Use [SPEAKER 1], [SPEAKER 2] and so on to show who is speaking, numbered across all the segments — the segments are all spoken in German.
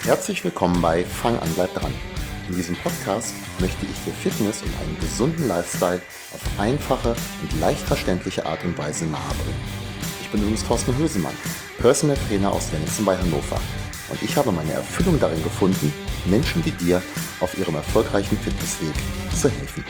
[SPEAKER 1] Herzlich willkommen bei Fang an, bleib dran. In diesem Podcast möchte ich dir Fitness und einen gesunden Lifestyle auf einfache und leicht verständliche Art und Weise nahebringen. Ich bin übrigens Thorsten Hösemann, Personal Trainer aus Wenningsen bei Hannover. Und ich habe meine Erfüllung darin gefunden, Menschen wie dir auf ihrem erfolgreichen Fitnessweg zu helfen.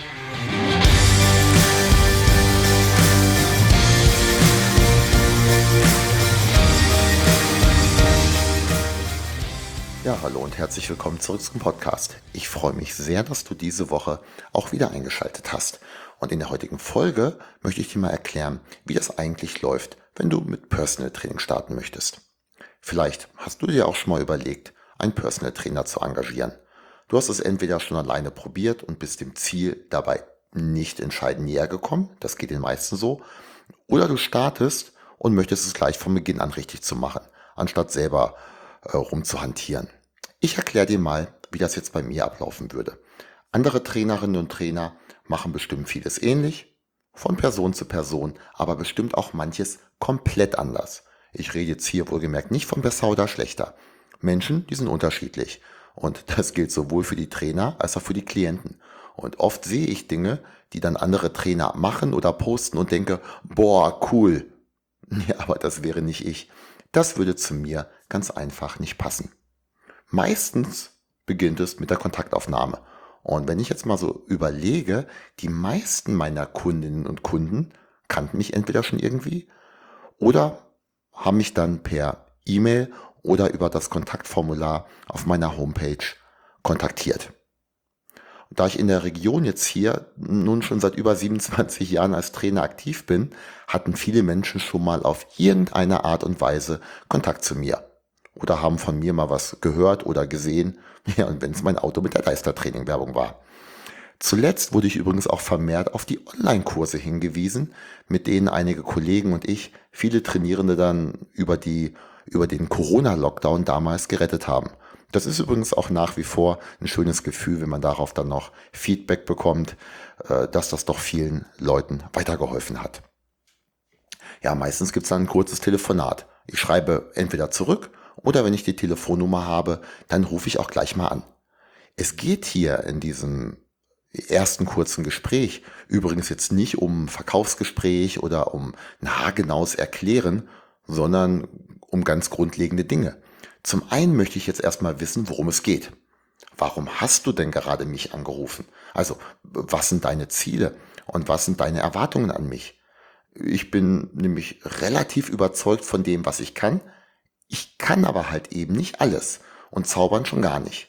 [SPEAKER 1] Ja, hallo und herzlich willkommen zurück zum Podcast. Ich freue mich sehr, dass du diese Woche auch wieder eingeschaltet hast. Und in der heutigen Folge möchte ich dir mal erklären, wie das eigentlich läuft, wenn du mit Personal Training starten möchtest. Vielleicht hast du dir auch schon mal überlegt, einen Personal Trainer zu engagieren. Du hast es entweder schon alleine probiert und bist dem Ziel dabei nicht entscheidend näher gekommen, das geht den meisten so, oder du startest und möchtest es gleich von Beginn an richtig zu machen, anstatt selber rumzuhantieren. Ich erkläre dir mal, wie das jetzt bei mir ablaufen würde. Andere Trainerinnen und Trainer machen bestimmt vieles ähnlich, von Person zu Person, aber bestimmt auch manches komplett anders. Ich rede jetzt hier wohlgemerkt nicht von besser oder schlechter. Menschen, die sind unterschiedlich. Und das gilt sowohl für die Trainer als auch für die Klienten. Und oft sehe ich Dinge, die dann andere Trainer machen oder posten und denke, boah, cool. Ja, aber das wäre nicht ich. Das würde zu mir ganz einfach nicht passen. Meistens beginnt es mit der Kontaktaufnahme. Und wenn ich jetzt mal so überlege, die meisten meiner Kundinnen und Kunden kannten mich entweder schon irgendwie oder haben mich dann per E-Mail oder über das Kontaktformular auf meiner Homepage kontaktiert. Da ich in der Region jetzt hier nun schon seit über 27 Jahren als Trainer aktiv bin, hatten viele Menschen schon mal auf irgendeine Art und Weise Kontakt zu mir. Oder haben von mir mal was gehört oder gesehen, ja, und wenn es mein Auto mit der Leistertraining-Werbung war. Zuletzt wurde ich übrigens auch vermehrt auf die Online-Kurse hingewiesen, mit denen einige Kollegen und ich viele Trainierende dann über den Corona-Lockdown damals gerettet haben. Das ist übrigens auch nach wie vor ein schönes Gefühl, wenn man darauf dann noch Feedback bekommt, dass das doch vielen Leuten weitergeholfen hat. Ja, meistens gibt es dann ein kurzes Telefonat. Ich schreibe entweder zurück oder wenn ich die Telefonnummer habe, dann rufe ich auch gleich mal an. Es geht hier in diesem ersten kurzen Gespräch übrigens jetzt nicht um Verkaufsgespräch oder um ein haargenaues Erklären, sondern um ganz grundlegende Dinge. Zum einen möchte ich jetzt erstmal wissen, worum es geht. Warum hast du denn gerade mich angerufen? Also, was sind deine Ziele und was sind deine Erwartungen an mich? Ich bin nämlich relativ überzeugt von dem, was ich kann. Ich kann aber halt eben nicht alles und zaubern schon gar nicht.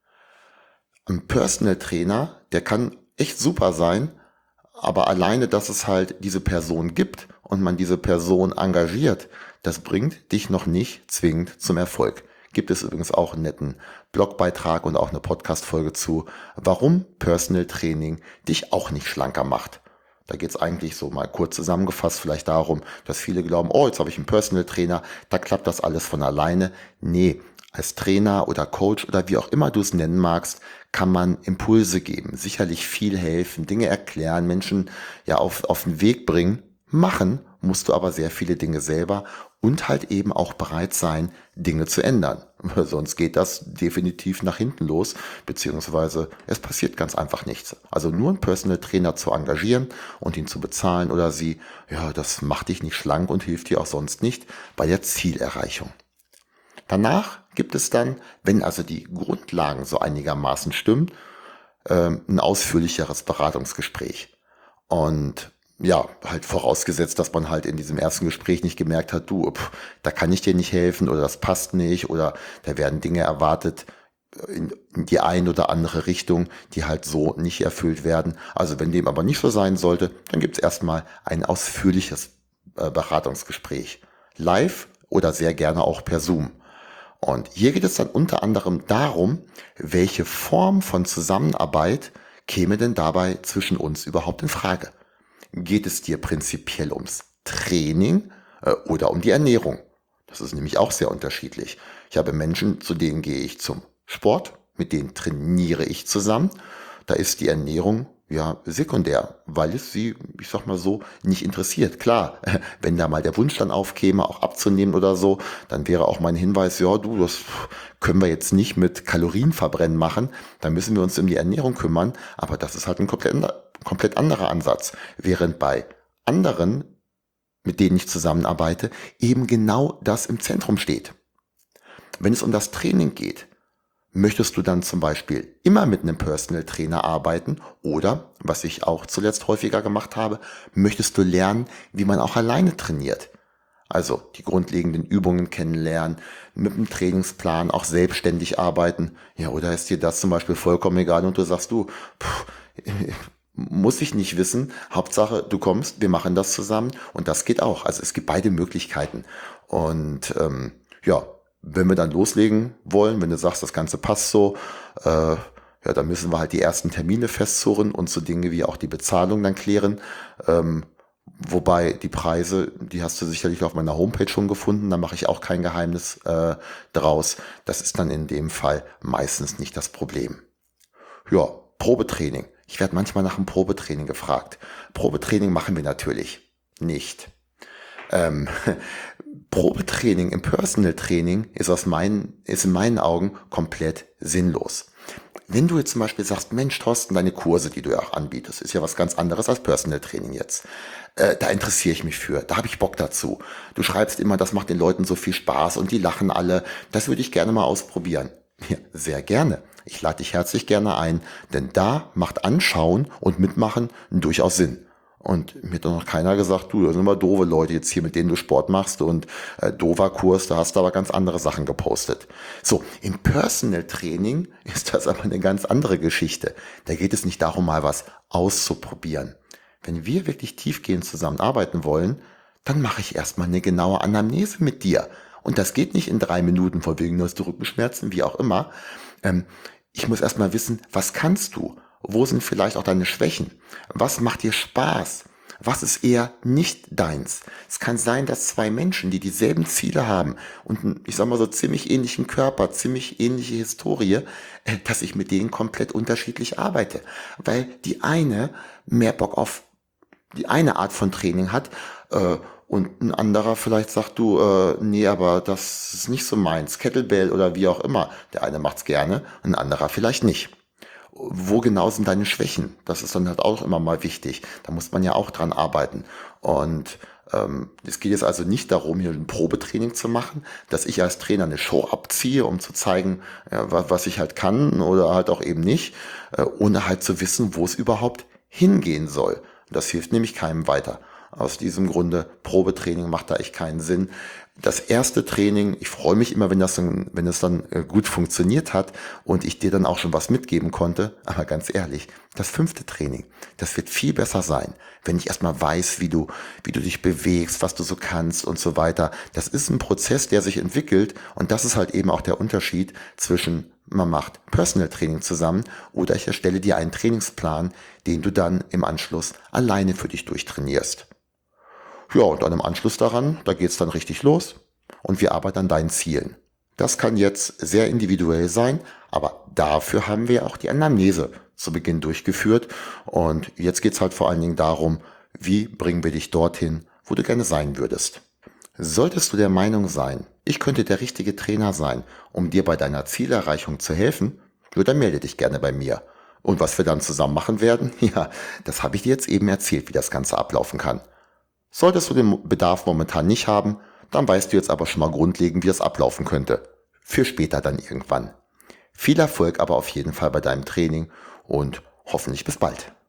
[SPEAKER 1] Ein Personal Trainer, der kann echt super sein, aber alleine, dass es halt diese Person gibt und man diese Person engagiert, das bringt dich noch nicht zwingend zum Erfolg. Gibt es übrigens auch einen netten Blogbeitrag und auch eine Podcast-Folge zu, warum Personal Training dich auch nicht schlanker macht. Da geht es eigentlich so mal kurz zusammengefasst vielleicht darum, dass viele glauben, oh, jetzt habe ich einen Personal Trainer, da klappt das alles von alleine. Nee, als Trainer oder Coach oder wie auch immer du es nennen magst, kann man Impulse geben, sicherlich viel helfen, Dinge erklären, Menschen ja auf den Weg bringen. Machen musst du aber sehr viele Dinge selber und halt eben auch bereit sein, Dinge zu ändern. Sonst geht das definitiv nach hinten los, beziehungsweise es passiert ganz einfach nichts. Also nur einen Personal Trainer zu engagieren und ihn zu bezahlen oder sie, ja, das macht dich nicht schlank und hilft dir auch sonst nicht bei der Zielerreichung. Danach gibt es dann, wenn also die Grundlagen so einigermaßen stimmen, ein ausführlicheres Beratungsgespräch. Und ja, halt vorausgesetzt, dass man halt in diesem ersten Gespräch nicht gemerkt hat, du, da kann ich dir nicht helfen oder das passt nicht oder da werden Dinge erwartet in die ein oder andere Richtung, die halt so nicht erfüllt werden. Also wenn dem aber nicht so sein sollte, dann gibt es erstmal ein ausführliches Beratungsgespräch. Live oder sehr gerne auch per Zoom. Und hier geht es dann unter anderem darum, welche Form von Zusammenarbeit käme denn dabei zwischen uns überhaupt in Frage. Geht es dir prinzipiell ums Training oder um die Ernährung? Das ist nämlich auch sehr unterschiedlich. Ich habe Menschen, zu denen gehe ich zum Sport, mit denen trainiere ich zusammen. Da ist die Ernährung ja, sekundär, weil es sie, ich sag mal so, nicht interessiert. Klar, wenn da mal der Wunsch dann aufkäme, auch abzunehmen oder so, dann wäre auch mein Hinweis, ja, du, das können wir jetzt nicht mit Kalorienverbrennen machen, da müssen wir uns um die Ernährung kümmern, aber das ist halt ein komplett anderer Ansatz. Während bei anderen, mit denen ich zusammenarbeite, eben genau das im Zentrum steht. Wenn es um das Training geht, möchtest du dann zum Beispiel immer mit einem Personal Trainer arbeiten oder, was ich auch zuletzt häufiger gemacht habe, möchtest du lernen, wie man auch alleine trainiert? Also die grundlegenden Übungen kennenlernen, mit dem Trainingsplan auch selbstständig arbeiten. Ja, oder ist dir das zum Beispiel vollkommen egal und du sagst, du, muss ich nicht wissen, Hauptsache du kommst, wir machen das zusammen und das geht auch. Also es gibt beide Möglichkeiten. Und ja, wenn wir dann loslegen wollen, wenn du sagst, das Ganze passt so, ja, dann müssen wir halt die ersten Termine festzurren und so Dinge wie auch die Bezahlung dann klären. Wobei die Preise, die hast du sicherlich auf meiner Homepage schon gefunden, da mache ich auch kein Geheimnis draus. Das ist dann in dem Fall meistens nicht das Problem. Ja, Probetraining. Ich werde manchmal nach einem Probetraining gefragt. Probetraining machen wir natürlich nicht. Ähm, Probetraining im Personal Training ist in meinen Augen komplett sinnlos. Wenn du jetzt zum Beispiel sagst, Mensch, Thorsten, deine Kurse, die du ja auch anbietest, ist ja was ganz anderes als Personal Training jetzt. Da interessiere ich mich für, da habe ich Bock dazu. Du schreibst immer, das macht den Leuten so viel Spaß und die lachen alle. Das würde ich gerne mal ausprobieren. Ja, sehr gerne. Ich lade dich herzlich gerne ein, denn da macht Anschauen und Mitmachen durchaus Sinn. Und mir hat doch noch keiner gesagt, du, das sind immer doofe Leute jetzt hier, mit denen du Sport machst und doofer Kurs, da hast du aber ganz andere Sachen gepostet. So, im Personal Training ist das aber eine ganz andere Geschichte. Da geht es nicht darum, mal was auszuprobieren. Wenn wir wirklich tiefgehend zusammenarbeiten wollen, dann mache ich erstmal eine genaue Anamnese mit dir. Und das geht nicht in 3 Minuten, von wegen hast du Rückenschmerzen, wie auch immer. Ich muss erstmal wissen, was kannst du? Wo sind vielleicht auch deine Schwächen? Was macht dir Spaß? Was ist eher nicht deins? Es kann sein, dass 2 Menschen, die dieselben Ziele haben und einen, ich sag mal so ziemlich ähnlichen Körper, ziemlich ähnliche Historie, dass ich mit denen komplett unterschiedlich arbeite. Weil die eine mehr Bock auf die eine Art von Training hat und ein anderer vielleicht sagt, du, nee, aber das ist nicht so meins, Kettlebell oder wie auch immer. Der eine macht's gerne, ein anderer vielleicht nicht. Wo genau sind deine Schwächen? Das ist dann halt auch immer mal wichtig. Da muss man ja auch dran arbeiten. Und es geht jetzt also nicht darum, hier ein Probetraining zu machen, dass ich als Trainer eine Show abziehe, um zu zeigen, ja, was ich halt kann oder halt auch eben nicht, ohne halt zu wissen, wo es überhaupt hingehen soll. Das hilft nämlich keinem weiter. Aus diesem Grunde, Probetraining macht da echt keinen Sinn. Das erste Training, ich freue mich immer, wenn es dann gut funktioniert hat und ich dir dann auch schon was mitgeben konnte. Aber ganz ehrlich, das 5. Training, das wird viel besser sein, wenn ich erstmal weiß, wie du dich bewegst, was du so kannst und so weiter. Das ist ein Prozess, der sich entwickelt und das ist halt eben auch der Unterschied zwischen man macht Personal Training zusammen oder ich erstelle dir einen Trainingsplan, den du dann im Anschluss alleine für dich durchtrainierst. Ja, und dann im Anschluss daran, da geht's dann richtig los und wir arbeiten an deinen Zielen. Das kann jetzt sehr individuell sein, aber dafür haben wir auch die Anamnese zu Beginn durchgeführt und jetzt geht's halt vor allen Dingen darum, wie bringen wir dich dorthin, wo du gerne sein würdest. Solltest du der Meinung sein, ich könnte der richtige Trainer sein, um dir bei deiner Zielerreichung zu helfen, ja, dann melde dich gerne bei mir. Und was wir dann zusammen machen werden, ja, das habe ich dir jetzt eben erzählt, wie das Ganze ablaufen kann. Solltest du den Bedarf momentan nicht haben, dann weißt du jetzt aber schon mal grundlegend, wie das ablaufen könnte. Für später dann irgendwann. Viel Erfolg aber auf jeden Fall bei deinem Training und hoffentlich bis bald.